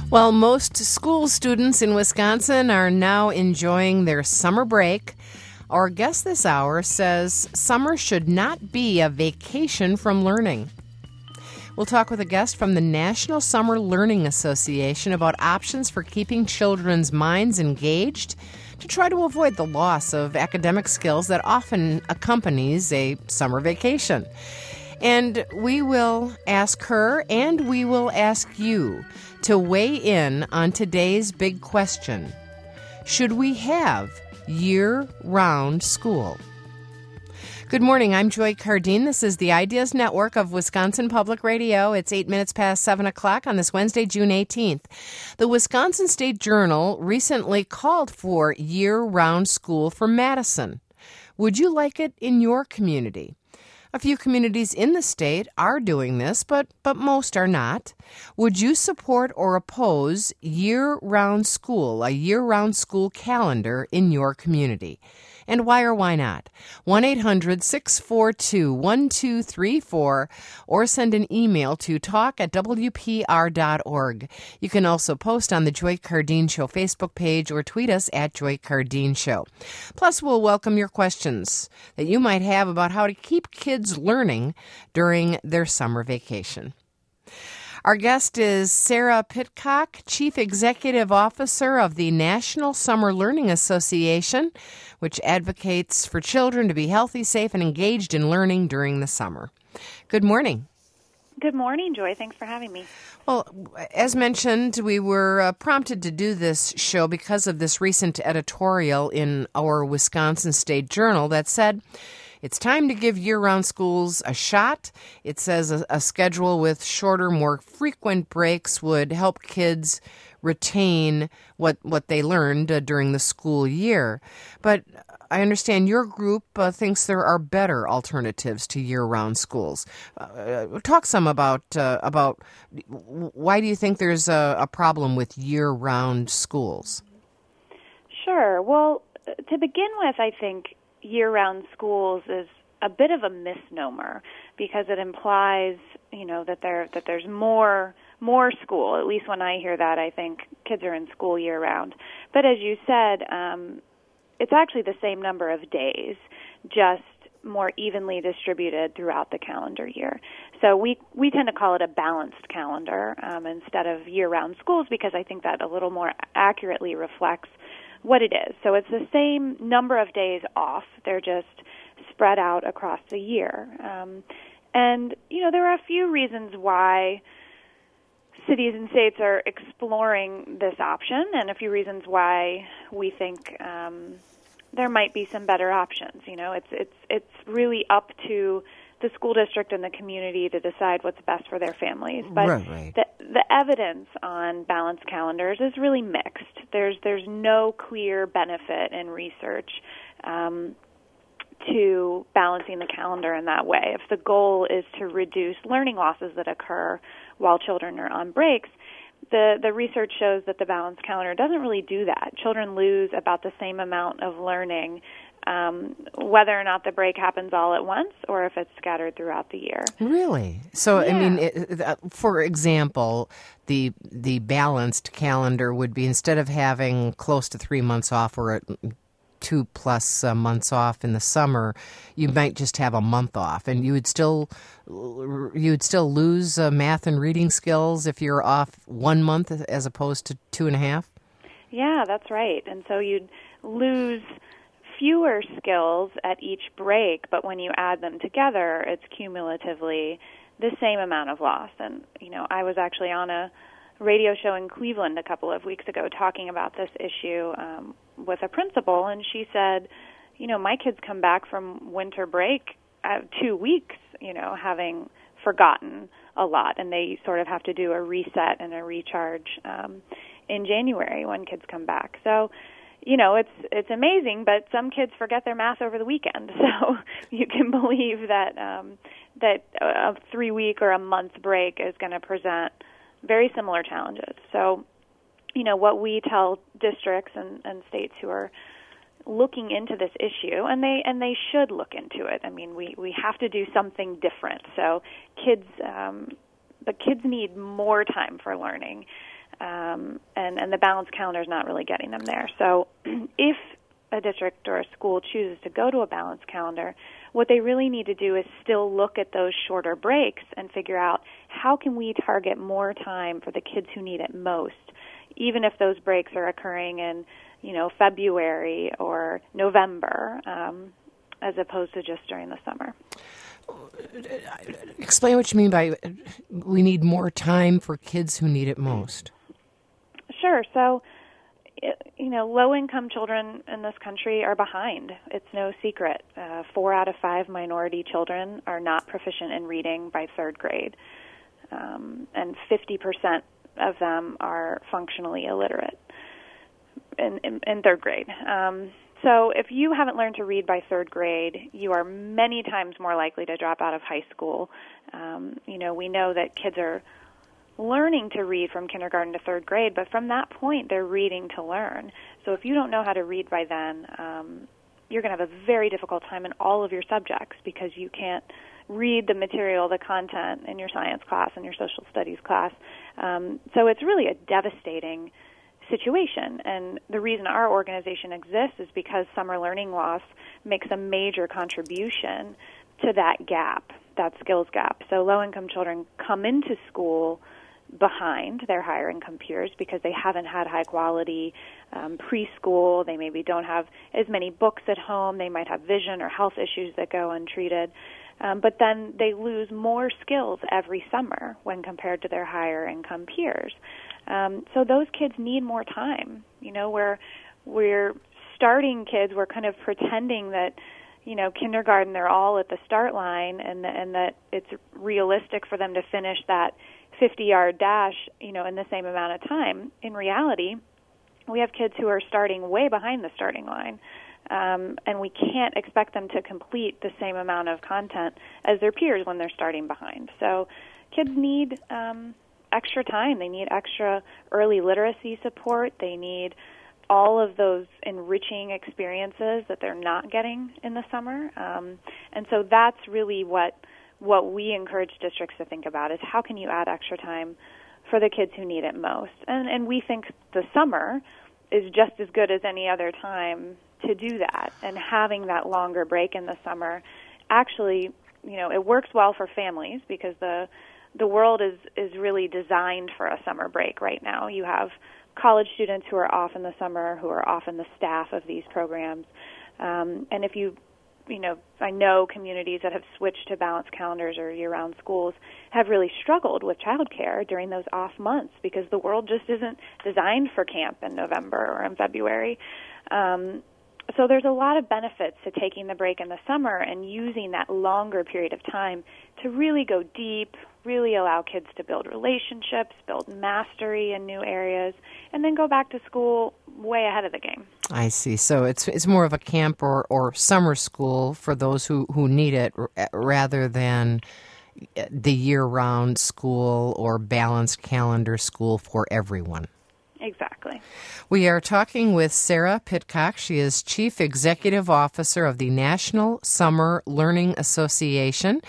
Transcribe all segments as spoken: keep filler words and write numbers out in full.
Well, most school students in Wisconsin are now enjoying their summer break. Our guest this hour says summer should not be a vacation from learning. We'll talk with a guest from the National Summer Learning Association about options for keeping children's minds engaged to try to avoid the loss of academic skills that often accompanies a summer vacation. And we will ask her and we will ask you to weigh in on today's big question. Should we have year-round school? Good morning. I'm Joy Cardine. This is the Ideas Network of Wisconsin Public Radio. It's eight minutes past seven o'clock on this Wednesday, June eighteenth. The Wisconsin State Journal recently called for year-round school for Madison. Would you like it in your community? A few communities in the state are doing this, but, but most are not. Would you support or oppose year-round school, a year-round school calendar in your community? And why or why not? one eight hundred six four two one two three four or send an email to talk at w p r dot org. You can also post on the Joy Cardine Show Facebook page or tweet us at Joy Cardine Show. Plus, we'll welcome your questions that you might have about how to keep kids learning during their summer vacation. Our guest is Sarah Pitcock, Chief Executive Officer of the National Summer Learning Association, which advocates for children to be healthy, safe, and engaged in learning during the summer. Good morning. Good morning, Joy. Thanks for having me. Well, as mentioned, we were uh, prompted to do this show because of this recent editorial in our Wisconsin State Journal that said, it's time to give year-round schools a shot. It says a, a schedule with shorter, more frequent breaks would help kids retain what what they learned uh, during the school year. But I understand your group uh, thinks there are better alternatives to year-round schools. Uh, talk some about uh, about why do you think there's a, a problem with year-round schools? Sure. Well, to begin with, I think year-round schools is a bit of a misnomer because it implies, you know, that there that there's more more school. At least when I hear that, I think kids are in school year-round. But as you said, um, it's actually the same number of days, just more evenly distributed throughout the calendar year. So we we tend to call it a balanced calendar um, instead of year-round schools because I think that a little more accurately reflects what it is. So it's the same number of days off. They're just spread out across the year. Um, and, you know, there are a few reasons why cities and states are exploring this option and a few reasons why we think um, there might be some better options. You know, it's it's it's really up to the school district and the community to decide what's best for their families. But right, right. the the evidence on balanced calendars is really mixed. There's there's no clear benefit in research um, to balancing the calendar in that way. If the goal is to reduce learning losses that occur while children are on breaks, the, the research shows that the balanced calendar doesn't really do that. Children lose about the same amount of learning Um, whether or not the break happens all at once or if it's scattered throughout the year. Really? So, yeah. I mean, it, uh, for example, the the balanced calendar would be instead of having close to three months off or two plus uh, months off in the summer, you might just have a month off, and you would still you would still lose uh, math and reading skills if you're off one month as opposed to two and a half. Yeah, that's right. And so you'd lose fewer skills at each break, but when you add them together, it's cumulatively the same amount of loss. And, you know, I was actually on a radio show in Cleveland a couple of weeks ago talking about this issue um, with a principal, and she said, you know, my kids come back from winter break at two weeks, you know, having forgotten a lot, and they sort of have to do a reset and a recharge um, in January when kids come back. So, you know, it's it's amazing, but some kids forget their math over the weekend. So you can believe that um, that a three-week or a month break is going to present very similar challenges. So, you know, what we tell districts and, and states who are looking into this issue, and they and they should look into it. I mean, we, we have to do something different. So kids, um, the kids need more time for learning. um, and, and the balanced calendar is not really getting them there. So if a district or a school chooses to go to a balanced calendar, what they really need to do is still look at those shorter breaks and figure out how can we target more time for the kids who need it most, even if those breaks are occurring in, you know, February or November, um, as opposed to just during the summer. Explain what you mean by we need more time for kids who need it most. Sure. So, you know, low-income children in this country are behind. It's no secret. Uh, four out of five minority children are not proficient in reading by third grade, um, and fifty percent of them are functionally illiterate in, in, in third grade. Um, so if you haven't learned to read by third grade, you are many times more likely to drop out of high school. Um, you know, we know that kids are learning to read from kindergarten to third grade, but from that point, they're reading to learn. So if you don't know how to read by then, um, you're going to have a very difficult time in all of your subjects because you can't read the material, the content in your science class and your social studies class. Um, so it's really a devastating situation. And the reason our organization exists is because summer learning loss makes a major contribution to that gap, that skills gap. So low-income children come into school behind their higher-income peers because they haven't had high-quality um, preschool. They maybe don't have as many books at home. They might have vision or health issues that go untreated. Um, but then they lose more skills every summer when compared to their higher-income peers. Um, so those kids need more time. You know, we're, we're starting kids, we're kind of pretending that, you know, kindergarten, they're all at the start line and, and that it's realistic for them to finish that fifty-yard dash, you know, in the same amount of time. In reality, we have kids who are starting way behind the starting line, um, and we can't expect them to complete the same amount of content as their peers when they're starting behind. So kids need um, extra time. They need extra early literacy support. They need all of those enriching experiences that they're not getting in the summer. Um, and so that's really what what we encourage districts to think about is how can you add extra time for the kids who need it most. And, and we think the summer is just as good as any other time to do that. And having that longer break in the summer actually, you know, it works well for families because the the world is, is really designed for a summer break right now. You have college students who are off in the summer, who are off in the staff of these programs. Um, and if you, you know, I know communities that have switched to balanced calendars or year-round schools have really struggled with childcare during those off months because the world just isn't designed for camp in November or in February. Um, so there's a lot of benefits to taking the break in the summer and using that longer period of time to really go deep, really allow kids to build relationships, build mastery in new areas, and then go back to school way ahead of the game. I see. So it's it's more of a camp or, or summer school for those who, who need it r- rather than the year-round school or balanced calendar school for everyone. Exactly. We are talking with Sarah Pitcock. She is Chief Executive Officer of the National Summer Learning Association,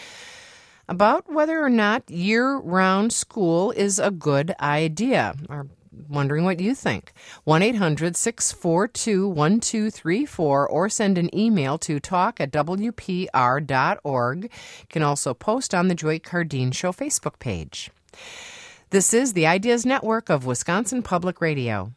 about whether or not year-round school is a good idea. Or wondering what you think. one eight hundred six four two one two three four or send an email to talk at w p r dot org. You can also post on the Joy Cardeen Show Facebook page. This is the Ideas Network of Wisconsin Public Radio.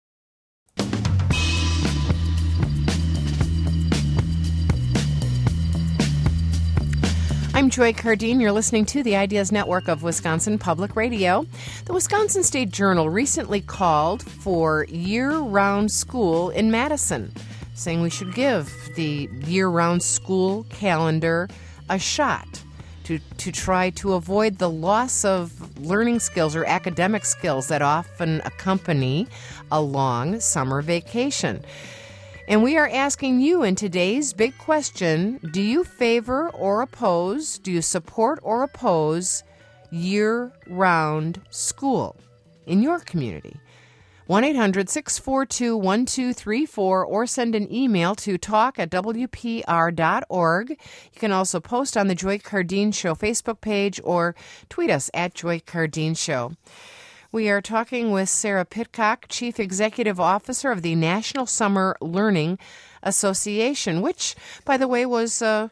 I'm Joy Cardeen. You're listening to the Ideas Network of Wisconsin Public Radio. The Wisconsin State Journal recently called for year-round school in Madison, saying we should give the year-round school calendar a shot to, to try to avoid the loss of learning skills or academic skills that often accompany a long summer vacation. And we are asking you in today's big question, do you favor or oppose, do you support or oppose year-round school in your community? one eight hundred six four two one two three four or send an email to talk at w p r dot org. You can also post on the Joy Cardeen Show Facebook page or tweet us at Joy Cardeen Show. We are talking with Sarah Pitcock, Chief Executive Officer of the National Summer Learning Association, which, by the way, was uh,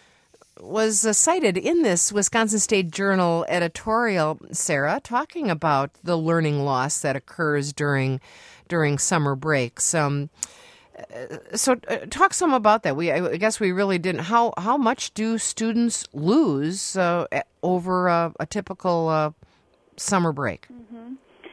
was uh, cited in this Wisconsin State Journal editorial, Sarah, talking about the learning loss that occurs during during summer breaks. Um, so uh, talk some about that. We, I guess we really didn't. How how much do students lose uh, over a, a typical uh, summer break? Mm-hmm.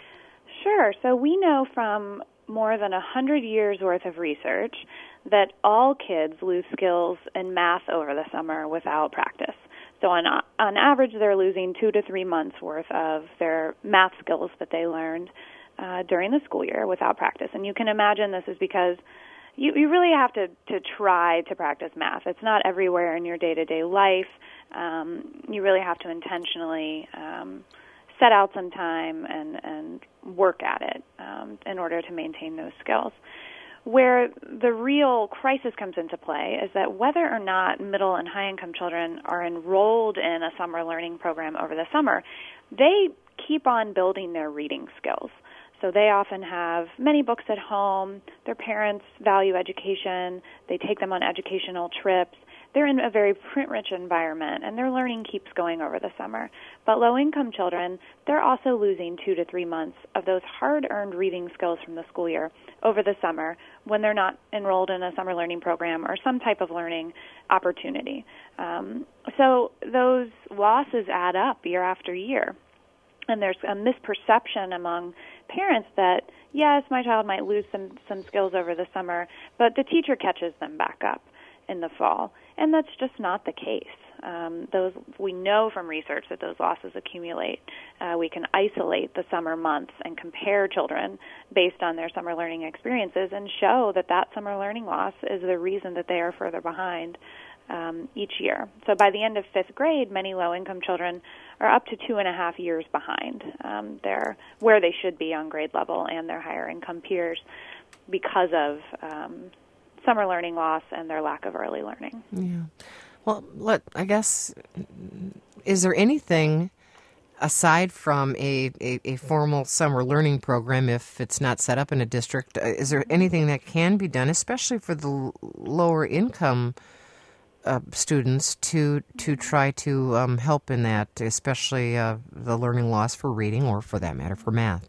Sure. So we know from more than one hundred years worth of research that all kids lose skills in math over the summer without practice. So on on average, they're losing two to three months worth of their math skills that they learned uh, during the school year without practice. And you can imagine this is because you, you really have to, to try to practice math. It's not everywhere in your day-to-day life. Um, you really have to intentionally um, set out some time and, and work at it um, in order to maintain those skills. Where the real crisis comes into play is that whether or not middle and high-income children are enrolled in a summer learning program over the summer, they keep on building their reading skills. So they often have many books at home. Their parents value education. They take them on educational trips. They're in a very print-rich environment, and their learning keeps going over the summer. But low-income children, they're also losing two to three months of those hard-earned reading skills from the school year over the summer when they're not enrolled in a summer learning program or some type of learning opportunity. Um, so those losses add up year after year. And there's a misperception among parents that, yes, my child might lose some, some skills over the summer, but the teacher catches them back up in the fall. And that's just not the case. Um, those we know from research that those losses accumulate. Uh, we can isolate the summer months and compare children based on their summer learning experiences and show that that summer learning loss is the reason that they are further behind um, each year. So by the end of fifth grade, many low-income children are up to two and a half years behind um, their where they should be on grade level and their higher-income peers because of um, summer learning loss and their lack of early learning. Yeah. Well, let, I guess, is there anything aside from a, a, a formal summer learning program, if it's not set up in a district, uh, is there anything that can be done, especially for the l- lower income uh, students, to to try to um, help in that, especially uh, the learning loss for reading or, for that matter, for math?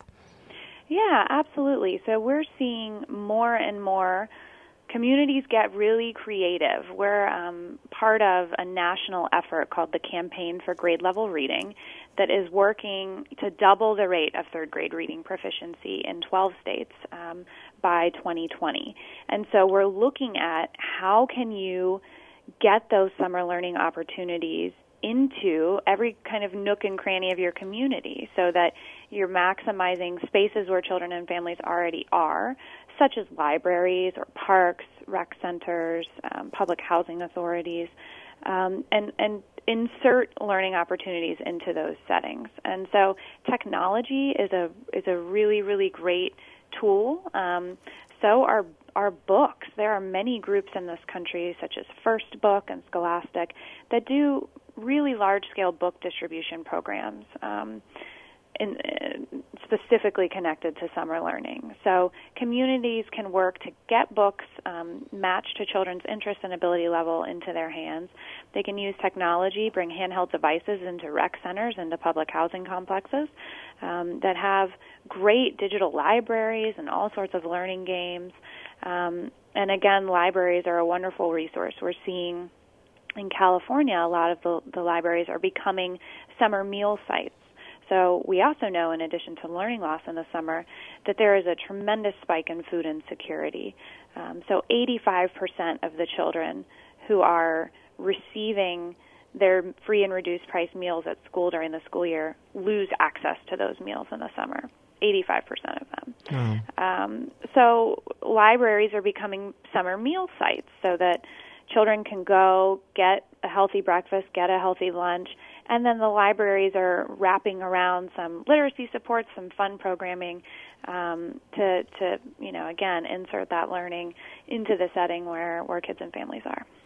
Yeah, absolutely. So we're seeing more and more communities get really creative. We're um, part of a national effort called the Campaign for Grade Level Reading that is working to double the rate of third grade reading proficiency in twelve states um, by twenty twenty. And so we're looking at how can you get those summer learning opportunities into every kind of nook and cranny of your community so that you're maximizing spaces where children and families already are, such as libraries or parks, rec centers, um, public housing authorities, um, and, and insert learning opportunities into those settings. And so technology is a is a really, really great tool. Um, so are our books. There are many groups in this country, such as First Book and Scholastic, that do really large-scale book distribution programs. Um, In, uh, specifically connected to summer learning. So communities can work to get books um, matched to children's interest and ability level into their hands. They can use technology, bring handheld devices into rec centers, into public housing complexes um, that have great digital libraries and all sorts of learning games. Um, and again, libraries are a wonderful resource. We're seeing in California a lot of the, the libraries are becoming summer meal sites. So we also know, in addition to learning loss in the summer, that there is a tremendous spike in food insecurity. Um, so eighty-five percent of the children who are receiving their free and reduced price meals at school during the school year lose access to those meals in the summer, eighty-five percent of them. Mm. Um, so libraries are becoming summer meal sites so that children can go get a healthy breakfast, get a healthy lunch, and then the libraries are wrapping around some literacy supports, some fun programming um, to, to, you know, again, insert that learning into the setting where, where kids and families are.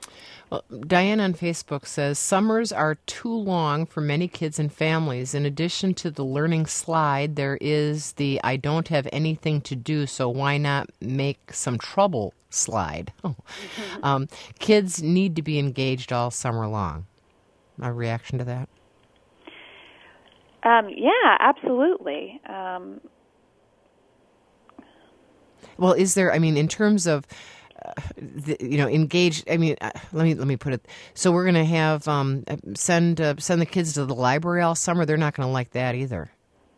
Well, Diane on Facebook says, summers are too long for many kids and families. In addition to the learning slide, there is the I don't have anything to do, so why not make some trouble slide? Oh. Mm-hmm. Um, kids need to be engaged all summer long. A reaction to that? Um, yeah, absolutely. Um, well, is there, I mean, in terms of, Uh, the, you know, engaged. I mean, uh, let me let me put it. So we're going to have um, send uh, send the kids to the library all summer. They're not going to like that either.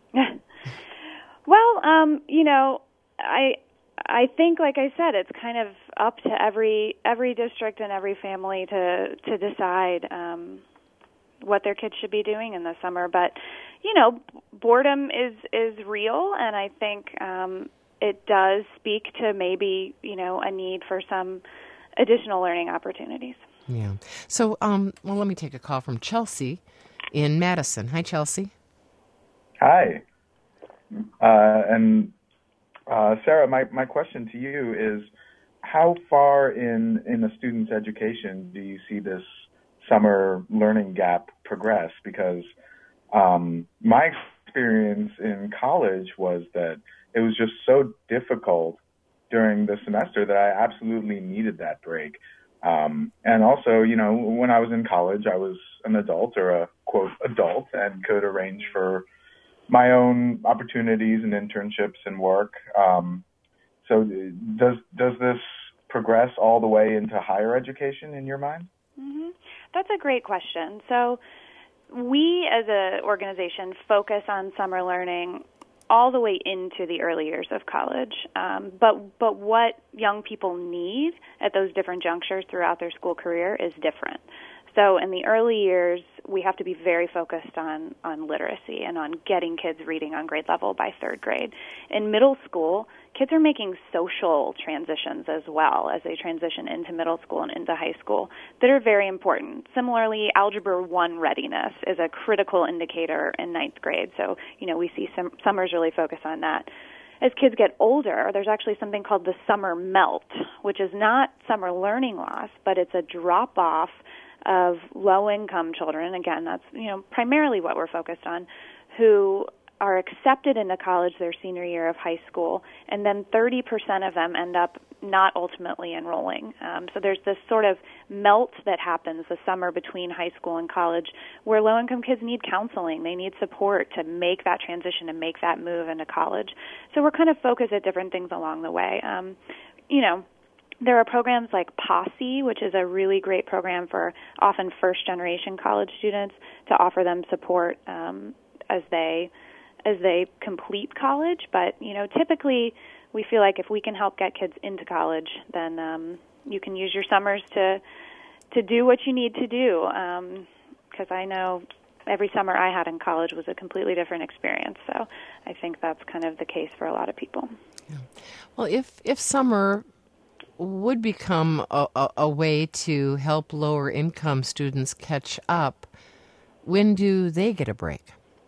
Well, um, you know, I I think, like I said, it's kind of up to every every district and every family to to decide um, what their kids should be doing in the summer. But you know, boredom is is real, and I think. Um, It does speak to maybe, you know, a need for some additional learning opportunities. Yeah. So, um, well, let me take a call from Chelsea in Madison. Hi, Chelsea. Hi. Uh, and uh, Sarah, my, my question to you is, how far in, in a student's education do you see this summer learning gap progress? Because um, my experience in college was that it was just so difficult during the semester that I absolutely needed that break. Um, and also, you know, when I was in college, I was an adult or a, quote, adult and could arrange for my own opportunities and internships and work. Um, so does does this progress all the way into higher education in your mind? Mm-hmm. That's a great question. So we as an organization focus on summer learning all the way into the early years of college. Um, but but what young people need at those different junctures throughout their school career is different. So in the early years, we have to be very focused on, on literacy and on getting kids reading on grade level by third grade. In middle school, kids are making social transitions as well as they transition into middle school and into high school that are very important. Similarly, Algebra one readiness is a critical indicator in ninth grade. So, you know, we see some summers really focus on that. As kids get older, there's actually something called the summer melt, which is not summer learning loss, but it's a drop-off of low-income children. Again, that's, you know, primarily what we're focused on, who are accepted into college their senior year of high school, and then thirty percent of them end up not ultimately enrolling. Um, so there's this sort of melt that happens the summer between high school and college where low-income kids need counseling. They need support to make that transition and make that move into college. So we're kind of focused at different things along the way. Um, you know, there are programs like Posse, which is a really great program for often first-generation college students to offer them support um, as they as they complete college. But, you know, typically we feel like if we can help get kids into college, then um, you can use your summers to to do what you need to do. Because um, I know every summer I had in college was a completely different experience. So I think that's kind of the case for a lot of people. Yeah. Well, if if summer would become a, a, a way to help lower income students catch up, when do they get a break?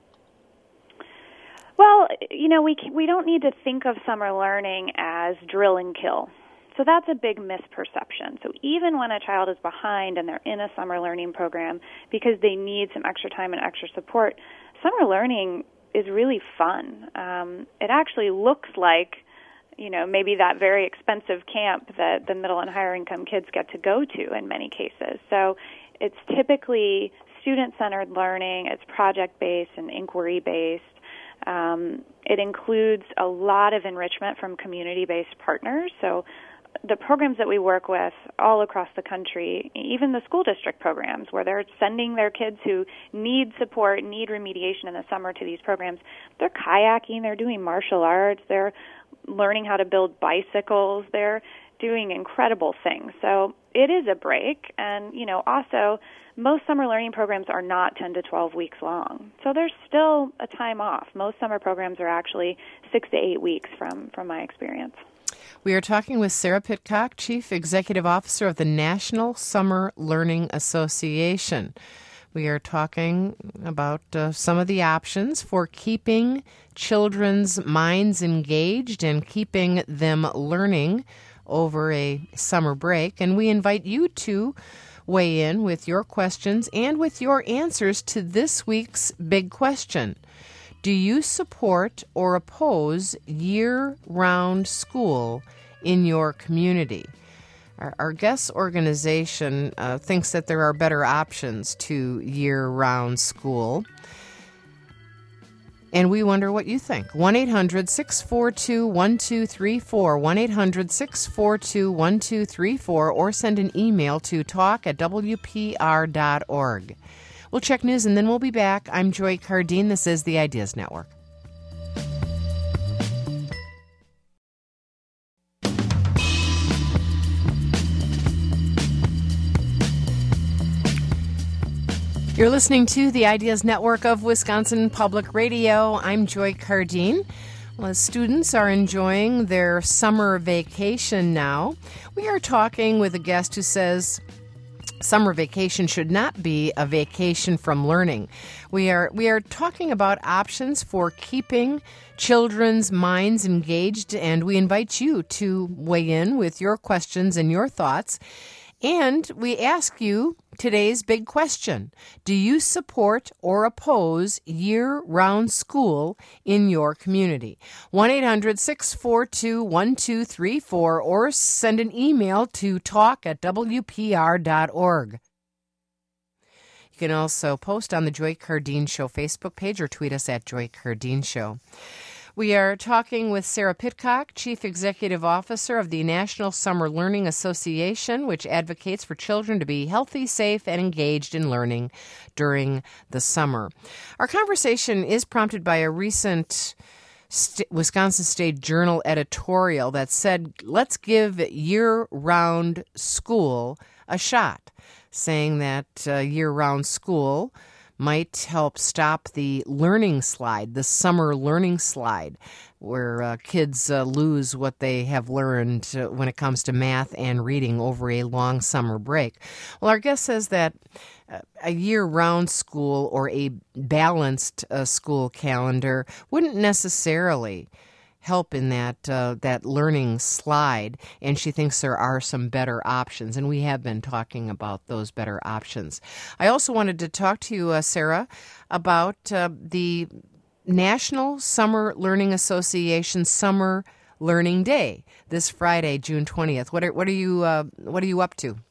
Well, you know, we we don't need to think of summer learning as drill and kill. So that's a big misperception. So even when a child is behind and they're in a summer learning program because they need some extra time and extra support, summer learning is really fun. Um, it actually looks like, you know, maybe that very expensive camp that the middle and higher income kids get to go to in many cases. So it's typically student-centered learning. It's project-based and inquiry-based. Um, it includes a lot of enrichment from community-based partners. So the programs that we work with all across the country, even the school district programs where they're sending their kids who need support, need remediation in the summer to these programs, they're kayaking, they're doing martial arts, they're learning how to build bicycles, they're doing incredible things. So it is a break. And, you know, also most summer learning programs are not ten to twelve weeks long. So there's still a time off. Most summer programs are actually six to eight weeks from, from my experience. We are talking with Sarah Pitcock, Chief Executive Officer of the National Summer Learning Association. We are talking about uh, some of the options for keeping children's minds engaged and keeping them learning over a summer break, and we invite you to weigh in with your questions and with your answers to this week's big question. Do you support or oppose year-round school in your community? Our, our guest organization uh, thinks that there are better options to year-round school. And we wonder what you think. one eight hundred six four two one two three four, one eight hundred six four two one two three four, or send an email to talk at w p r dot org. We'll check news and then we'll be back. I'm Joy Cardine. This is the Ideas Network. You're listening to the Ideas Network of Wisconsin Public Radio. I'm Joy Cardine. Well, students are enjoying their summer vacation now. We are talking with a guest who says summer vacation should not be a vacation from learning. We are we are talking about options for keeping children's minds engaged, and we invite you to weigh in with your questions and your thoughts. And we ask you today's big question. Do you support or oppose year-round school in your community? one eight hundred six four two one two three four, or send an email to talk at w p r dot org. You can also post on the Joy Cardine Show Facebook page or tweet us at Joy Cardine Show. We are talking with Sarah Pitcock, Chief Executive Officer of the National Summer Learning Association, which advocates for children to be healthy, safe, and engaged in learning during the summer. Our conversation is prompted by a recent St- Wisconsin State Journal editorial that said, let's give year-round school a shot, saying that uh, year-round school might help stop the learning slide, the summer learning slide, where uh, kids uh, lose what they have learned uh, when it comes to math and reading over a long summer break. Well, our guest says that uh, a year-round school or a balanced uh, school calendar wouldn't necessarily help in that uh, that learning slide, and she thinks there are some better options, and we have been talking about those better options. I also wanted to talk to you, uh, Sarah, about uh, the National Summer Learning Association Summer Learning Day this Friday, June twentieth. What are what are you uh, what are you up to?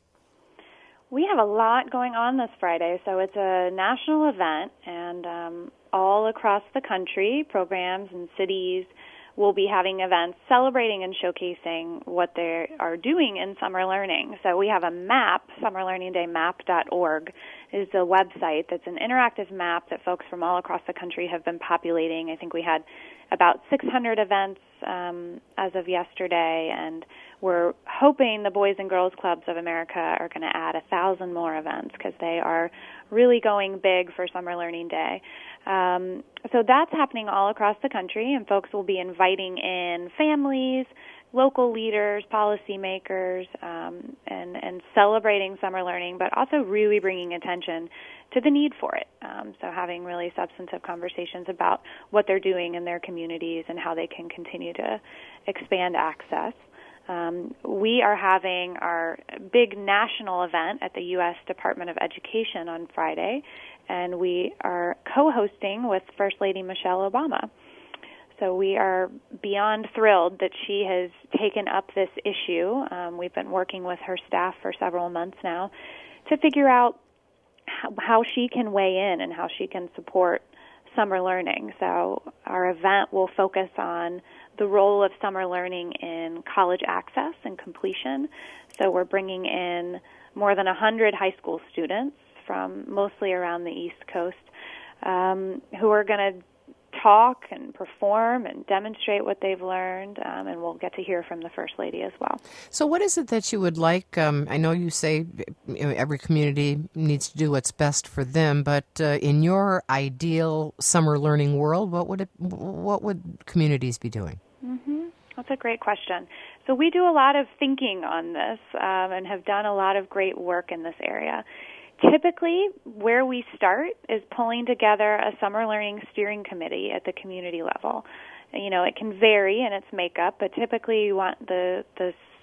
We have a lot going on this Friday, so it's a national event, and um, all across the country, programs and cities will be having events celebrating and showcasing what they are doing in summer learning. So we have a map, summer learning day map dot org is the website that's an interactive map that folks from all across the country have been populating. I think we had about six hundred events um, as of yesterday, and we're hoping the Boys and Girls Clubs of America are going to add a thousand more events because they are really going big for Summer Learning Day. Um, so that's happening all across the country, and folks will be inviting in families, local leaders, policymakers, um, and, and celebrating summer learning, but also really bringing attention to the need for it. Um, so having really substantive conversations about what they're doing in their communities and how they can continue to expand access. Um, we are having our big national event at the U S Department of Education on Friday, and we are co-hosting with First Lady Michelle Obama. So we are beyond thrilled that she has taken up this issue. Um, we've been working with her staff for several months now to figure out how, how she can weigh in and how she can support summer learning. So our event will focus on the role of summer learning in college access and completion. So we're bringing in more than one hundred high school students from mostly around the East Coast um, who are going to talk and perform and demonstrate what they've learned, um, and we'll get to hear from the First Lady as well. So what is it that you would like? Um, I know you say you know, every community needs to do what's best for them, but uh, in your ideal summer learning world, what would it, what would communities be doing? Mm-hmm. That's a great question. So we do a lot of thinking on this um, and have done a lot of great work in this area. Typically, where we start is pulling together a summer learning steering committee at the community level. You know, it can vary in its makeup, but typically you want the, the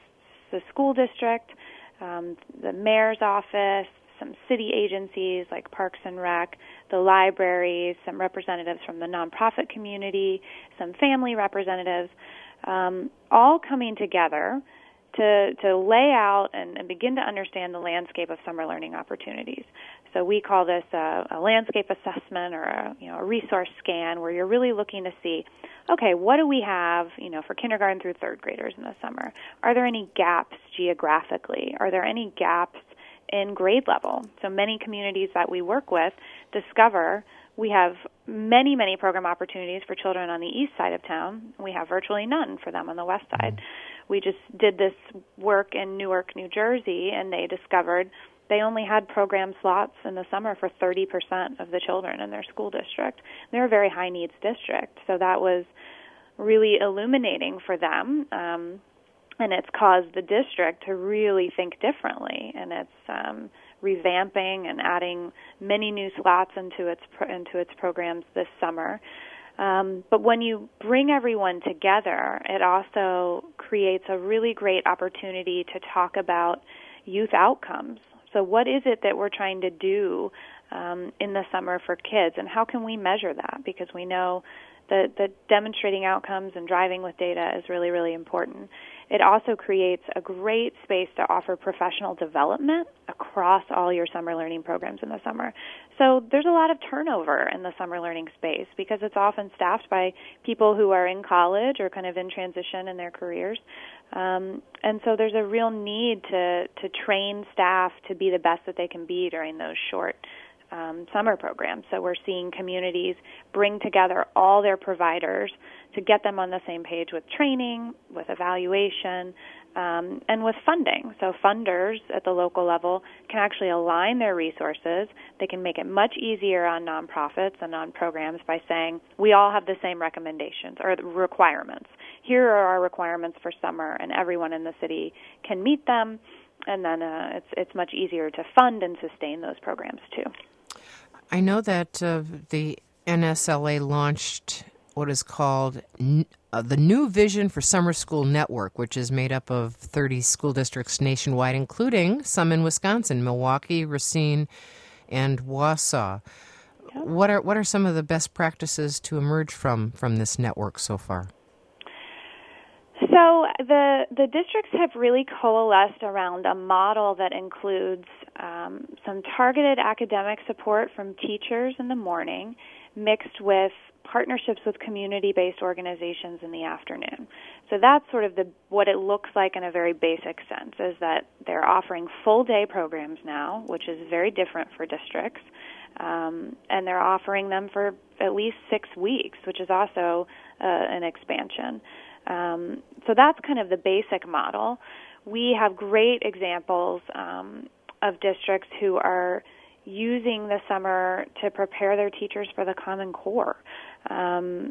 the school district, um, the mayor's office, some city agencies like Parks and Rec, the libraries, some representatives from the nonprofit community, some family representatives, um, all coming together to to lay out and, and begin to understand the landscape of summer learning opportunities. So we call this a, a landscape assessment or a, you know, a resource scan, where you're really looking to see, okay, what do we have, you know, for kindergarten through third graders in the summer? Are there any gaps geographically? Are there any gaps in grade level? So many communities that we work with discover we have many, many program opportunities for children on the east side of town. We have virtually none for them on the west side. We just did this work in Newark, New Jersey, and they discovered they only had program slots in the summer for thirty percent of the children in their school district. They're a very high-needs district, so that was really illuminating for them, um, and it's caused the district to really think differently, and it's um, revamping and adding many new slots into its pro- into its programs this summer. Um, but when you bring everyone together, it also creates a really great opportunity to talk about youth outcomes. So what is it that we're trying to do um, in the summer for kids, and how can we measure that? Because we know that, that demonstrating outcomes and driving with data is really, really important. It also creates a great space to offer professional development across all your summer learning programs in the summer. So there's a lot of turnover in the summer learning space because it's often staffed by people who are in college or kind of in transition in their careers. Um, and so there's a real need to, to train staff to be the best that they can be during those short Um, summer programs. So we're seeing communities bring together all their providers to get them on the same page with training, with evaluation, um, and with funding. So funders at the local level can actually align their resources. They can make it much easier on nonprofits and on programs by saying, we all have the same recommendations or requirements. Here are our requirements for summer, and everyone in the city can meet them, and then uh, it's, it's much easier to fund and sustain those programs too. I know that uh, the N S L A launched what is called n- uh, the New Vision for Summer School Network, which is made up of thirty school districts nationwide, including some in Wisconsin, Milwaukee, Racine, and Wausau. Yep. What are what are some of the best practices to emerge from, from this network so far? So the the districts have really coalesced around a model that includes um, some targeted academic support from teachers in the morning, mixed with partnerships with community-based organizations in the afternoon. So that's sort of the what it looks like in a very basic sense, is that they're offering full-day programs now, which is very different for districts, um, and they're offering them for at least six weeks, which is also uh, an expansion. Um, so that's kind of the basic model. We have great examples um, of districts who are using the summer to prepare their teachers for the Common Core. Um,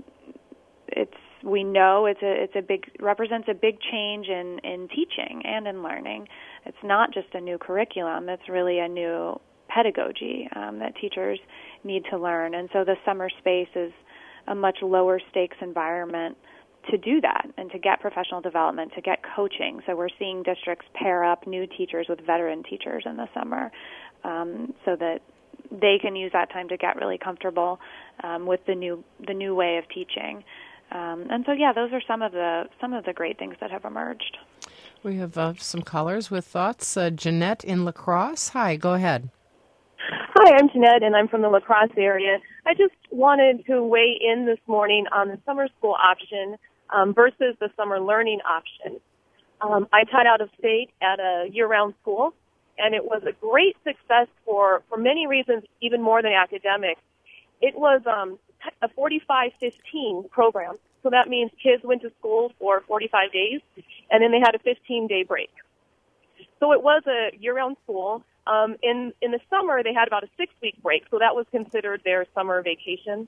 it's we know it's a it's a big represents a big change in, in teaching and in learning. It's not just a new curriculum; it's really a new pedagogy um, that teachers need to learn. And so the summer space is a much lower stakes environment to do that and to get professional development, to get coaching. So we're seeing districts pair up new teachers with veteran teachers in the summer um, so that they can use that time to get really comfortable um, with the new the new way of teaching. Um, and so, yeah, those are some of the some of the great things that have emerged. We have uh, some callers with thoughts. Uh, Jeanette in La Crosse. Hi, go ahead. Hi, I'm Jeanette, and I'm from the La Crosse area. I just wanted to weigh in this morning on the summer school option Um, versus the summer learning option. Um, I taught out of state at a year-round school, and it was a great success for, for many reasons, even more than academics. It was um, a forty-five fifteen program, so that means kids went to school for forty-five days, and then they had a fifteen-day break. So it was a year-round school. Um, in, in the summer, they had about a six-week break, so that was considered their summer vacation.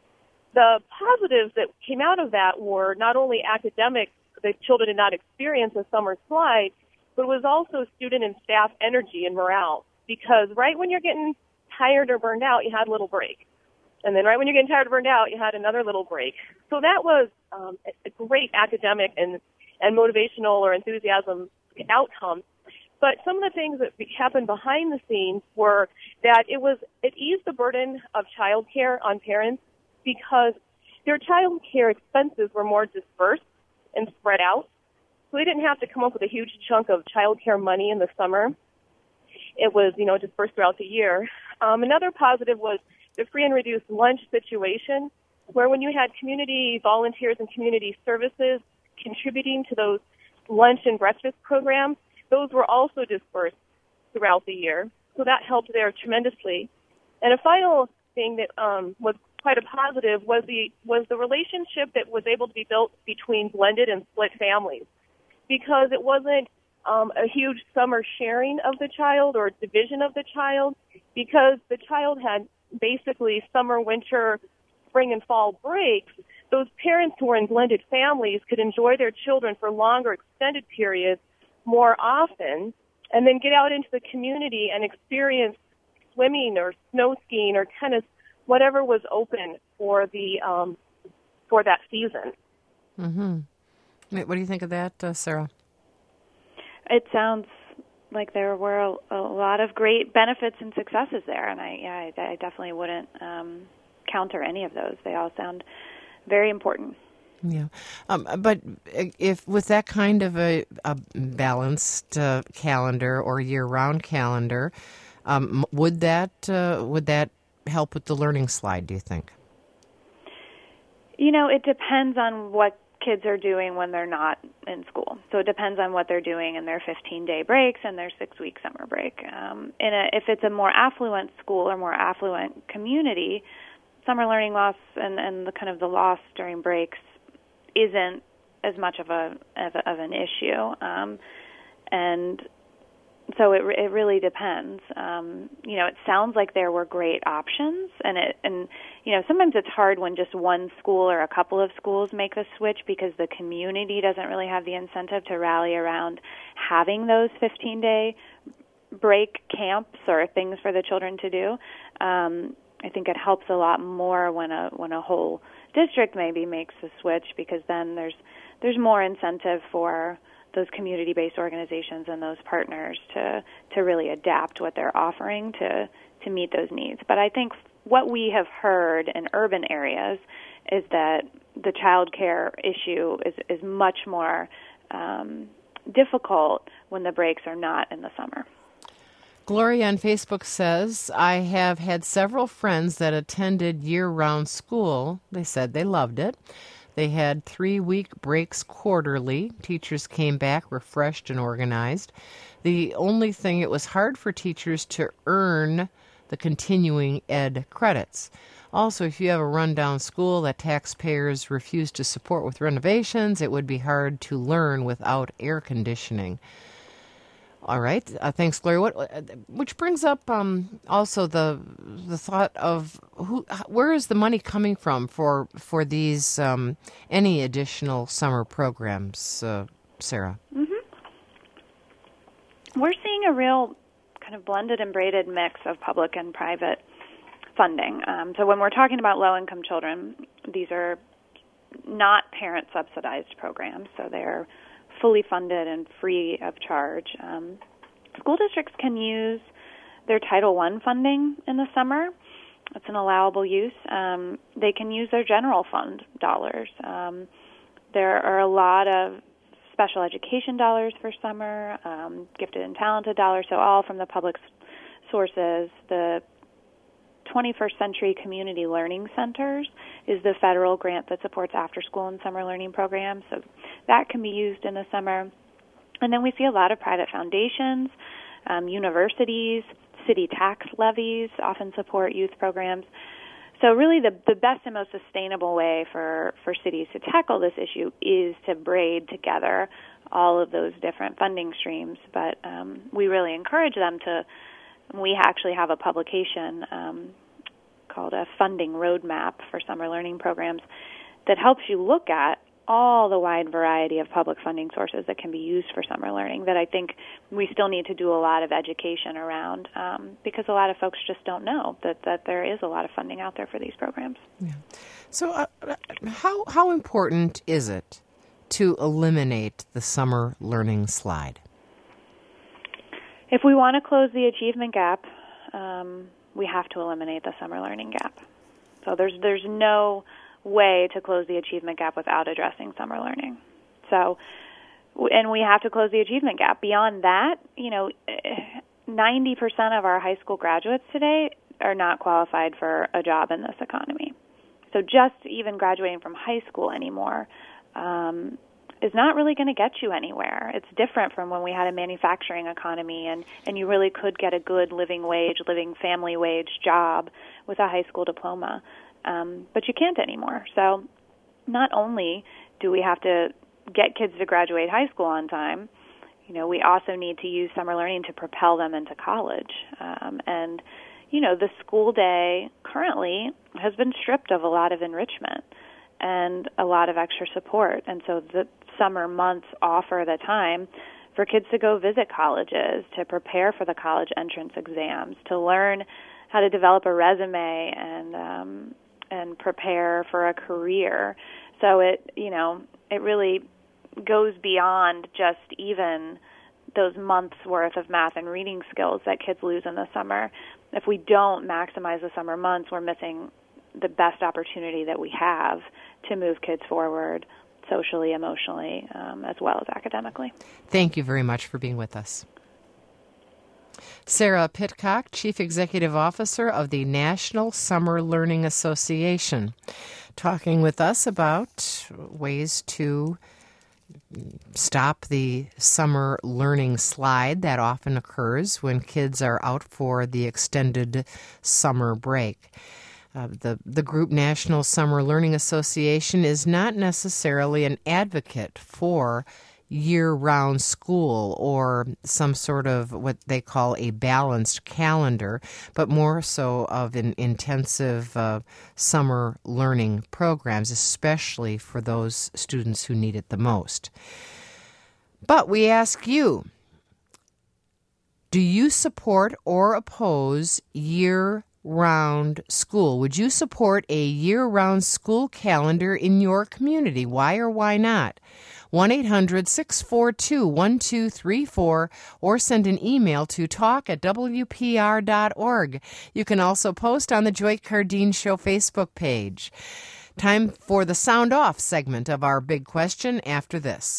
The positives that came out of that were not only academic, the children did not experience a summer slide, but it was also student and staff energy and morale. Because right when you're getting tired or burned out, you had a little break. And then right when you're getting tired or burned out, you had another little break. So that was um, a great academic and, and motivational or enthusiasm outcome. But some of the things that happened behind the scenes were that it was it eased the burden of child care on parents because their child care expenses were more dispersed and spread out. So they didn't have to come up with a huge chunk of child care money in the summer. It was, you know, dispersed throughout the year. Um, another positive was the free and reduced lunch situation, where when you had community volunteers and community services contributing to those lunch and breakfast programs, those were also dispersed throughout the year. So that helped there tremendously. And a final thing that um, was quite a positive was the was the relationship that was able to be built between blended and split families, because it wasn't um, a huge summer sharing of the child or division of the child, because the child had basically summer, winter, spring, and fall breaks. Those parents who were in blended families could enjoy their children for longer, extended periods more often, and then get out into the community and experience swimming or snow skiing or tennis, whatever was open for the um, for that season. Mm-hmm. What do you think of that, uh, Sarah? It sounds like there were a, a lot of great benefits and successes there, and I, yeah, I, I definitely wouldn't um, counter any of those. They all sound very important. Yeah, um, but if with that kind of a, a balanced uh, calendar or year-round calendar, um, would that uh, would that help with the learning slide, do you think? You know, it depends on what kids are doing when they're not in school. So it depends on what they're doing in their fifteen-day breaks and their six-week summer break. Um, in a, if it's a more affluent school or more affluent community, summer learning loss and, and the kind of the loss during breaks isn't as much of a of, a, of an issue, um, and so it it really depends. Um, you know, it sounds like there were great options, and it and you know sometimes it's hard when just one school or a couple of schools make the switch because the community doesn't really have the incentive to rally around having those fifteen-day break camps or things for the children to do. Um, I think it helps a lot more when a when a whole district maybe makes the switch, because then there's there's more incentive for those community-based organizations and those partners to to really adapt what they're offering to to meet those needs. But I think what we have heard in urban areas is that the child care issue is is much more um, difficult when the breaks are not in the summer. Gloria on Facebook says, I have had several friends that attended year-round school. They said they loved it. They had three-week breaks quarterly. Teachers came back refreshed and organized. The only thing, it was hard for teachers to earn the continuing ed credits. Also, if you have a rundown school that taxpayers refuse to support with renovations, it would be hard to learn without air conditioning. All right. Uh, thanks, Gloria. What, uh, which brings up um, also the the thought of who, where is the money coming from for for these um, any additional summer programs, uh, Sarah? Mm-hmm. We're seeing a real kind of blended and braided mix of public and private funding. Um, so when we're talking about low-income children, these are not parent-subsidized programs, so they're fully funded and free of charge. Um, school districts can use their Title one funding in the summer. It's an allowable use. Um, they can use their general fund dollars. Um, there are a lot of special education dollars for summer, um, gifted and talented dollars, so all from the public sources. The twenty-first Century Community Learning Centers is the federal grant that supports after-school and summer learning programs, so that can be used in the summer. And then we see a lot of private foundations, um, universities, city tax levies often support youth programs. So really the, the best and most sustainable way for, for cities to tackle this issue is to braid together all of those different funding streams. But um, we really encourage them to, we actually have a publication um, called a funding roadmap for summer learning programs that helps you look at all the wide variety of public funding sources that can be used for summer learning that I think we still need to do a lot of education around um, because a lot of folks just don't know that, that there is a lot of funding out there for these programs. Yeah. So uh, how how important is it to eliminate the summer learning slide? If we want to close the achievement gap, um, we have to eliminate the summer learning gap. So there's there's no way to close the achievement gap without addressing summer learning. So, and we have to close the achievement gap. Beyond that, you know, ninety percent of our high school graduates today are not qualified for a job in this economy. So just even graduating from high school anymore um, is not really going to get you anywhere. It's different from when we had a manufacturing economy and, and you really could get a good living wage, living family wage job with a high school diploma. Um, but you can't anymore. So not only do we have to get kids to graduate high school on time, you know, we also need to use summer learning to propel them into college. Um, and, you know, the school day currently has been stripped of a lot of enrichment and a lot of extra support. And so the summer months offer the time for kids to go visit colleges, to prepare for the college entrance exams, to learn how to develop a resume and um, and prepare for a career. So it, you know, it really goes beyond just even those months worth of math and reading skills that kids lose in the summer. If we don't maximize the summer months, we're missing the best opportunity that we have to move kids forward socially, emotionally, um, as well as academically. Thank you very much for being with us. Sarah Pitcock, Chief Executive Officer of the National Summer Learning Association, talking with us about ways to stop the summer learning slide that often occurs when kids are out for the extended summer break. Uh, the, the group National Summer Learning Association is not necessarily an advocate for year-round school or some sort of what they call a balanced calendar, but more so of an intensive uh, summer learning programs, especially for those students who need it the most. But we ask you, do you support or oppose year-round school? Would you support a year-round school calendar in your community? Why or why not? one eight hundred six four two one two three four or send an email to talk at w p r dot org. You can also post on the Joy Cardine Show Facebook page. Time for the Sound Off segment of our big question after this.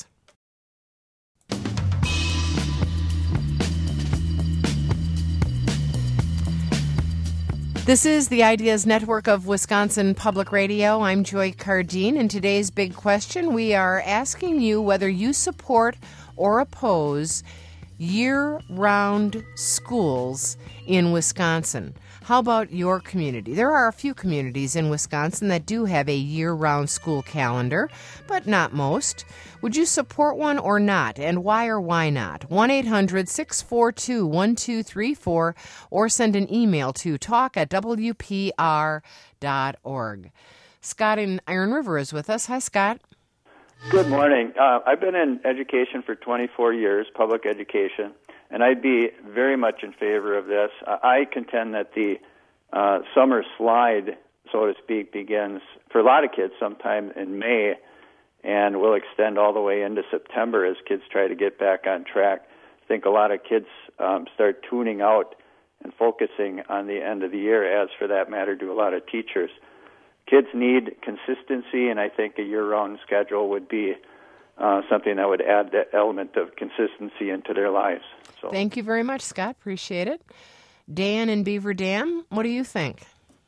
This is the Ideas Network of Wisconsin Public Radio. I'm Joy Cardine. In today's big question, we are asking you whether you support or oppose year-round schools in Wisconsin. How about your community? There are a few communities in Wisconsin that do have a year-round school calendar, but not most. Would you support one or not, and why or why not? one eight hundred six four two one two three four or send an email to talk at w p r dot org. Scott in Iron River is with us. Hi, Scott. Good morning. Uh, I've been in education for twenty-four years, public education, and I'd be very much in favor of this. I contend that the uh, summer slide, so to speak, begins for a lot of kids sometime in May and will extend all the way into September as kids try to get back on track. I think a lot of kids um, start tuning out and focusing on the end of the year, as for that matter do a lot of teachers. Kids need consistency, and I think a year-round schedule would be uh, something that would add that element of consistency into their lives. So, thank you very much, Scott. Appreciate it. Dan in Beaver Dam, what do you think?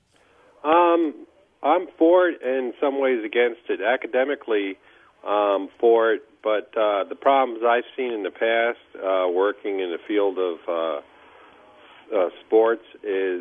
Um, I'm for it, and in some ways against it. Academically, um, for it, but uh, the problems I've seen in the past, uh, working in the field of uh, uh, sports, is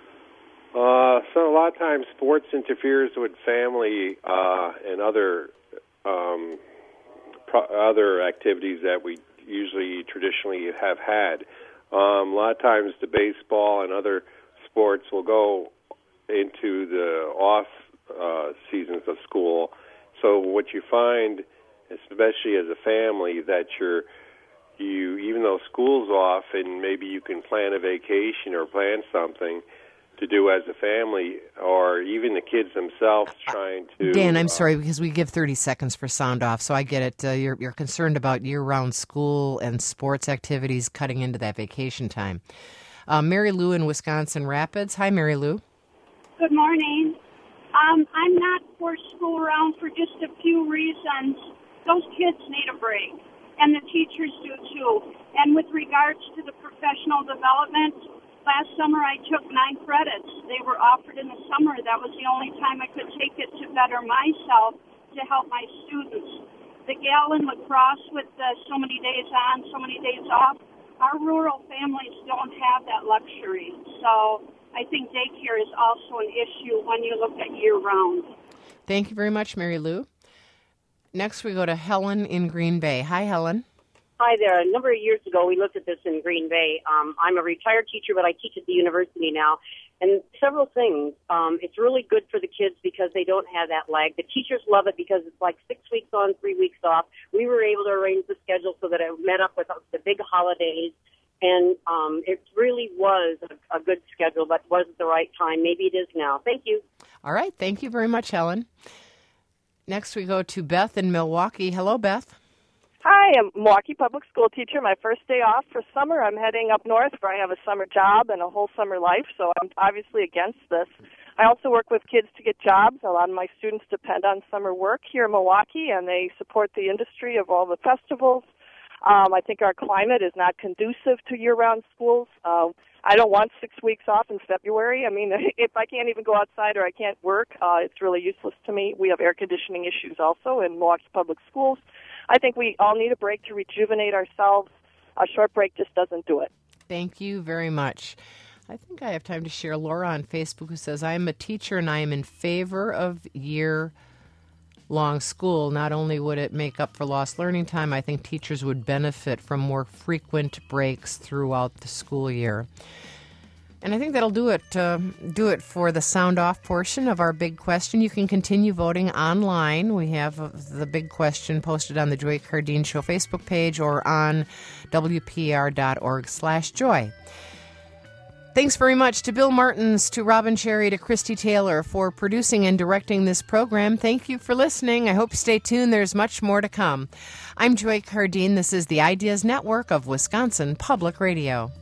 uh, so a lot of times sports interferes with family uh, and other um, pro- other activities that we usually traditionally have had. Um, a lot of times the baseball and other sports will go into the off uh, seasons of school. So what you find, especially as a family, that you're you even though school's off and maybe you can plan a vacation or plan something, to do as a family, or even the kids themselves trying to... Dan, I'm uh, sorry, because we give thirty seconds for sound off, so I get it. Uh, you're, you're concerned about year-round school and sports activities cutting into that vacation time. Uh, Mary Lou in Wisconsin Rapids. Hi, Mary Lou. Good morning. Um, I'm not for school round for just a few reasons. Those kids need a break, and the teachers do too. And with regards to the professional development, last summer I took nine credits. They were offered in the summer. That was the only time I could take it to better myself, to help my students. The gal in lacrosse with the so many days on, so many days off, our rural families don't have that luxury. So I think daycare is also an issue when you look at year-round. Thank you very much, Mary Lou. Next, we go to Helen in Green Bay. Hi, Helen. Hi there. A number of years ago, we looked at this in Green Bay. Um, I'm a retired teacher, but I teach at the university now. And several things. Um, it's really good for the kids because they don't have that lag. The teachers love it because it's like six weeks on, three weeks off. We were able to arrange the schedule so that it met up with the big holidays. And um, it really was a, a good schedule, but wasn't the right time. Maybe it is now. Thank you. All right. Thank you very much, Helen. Next, we go to Beth in Milwaukee. Hello, Beth. Hi, I'm a Milwaukee public school teacher. My first day off for summer, I'm heading up north where I have a summer job and a whole summer life, so I'm obviously against this. I also work with kids to get jobs. A lot of my students depend on summer work here in Milwaukee, and they support the industry of all the festivals. Um, I think our climate is not conducive to year-round schools. Uh, I don't want six weeks off in February. I mean, if I can't even go outside or I can't work, uh, it's really useless to me. We have air conditioning issues also in Milwaukee public schools. I think we all need a break to rejuvenate ourselves. A short break just doesn't do it. Thank you very much. I think I have time to share Laura on Facebook who says, I am a teacher and I am in favor of year-long school. Not only would it make up for lost learning time, I think teachers would benefit from more frequent breaks throughout the school year. And I think that'll do it uh, do it for the sound off portion of our big question. You can continue voting online. We have uh, the big question posted on the Joy Cardine Show Facebook page or on W P R dot org slash joy. Thanks very much to Bill Martins, to Robin Cherry, to Christy Taylor for producing and directing this program. Thank you for listening. I hope you stay tuned. There's much more to come. I'm Joy Cardine. This is the Ideas Network of Wisconsin Public Radio.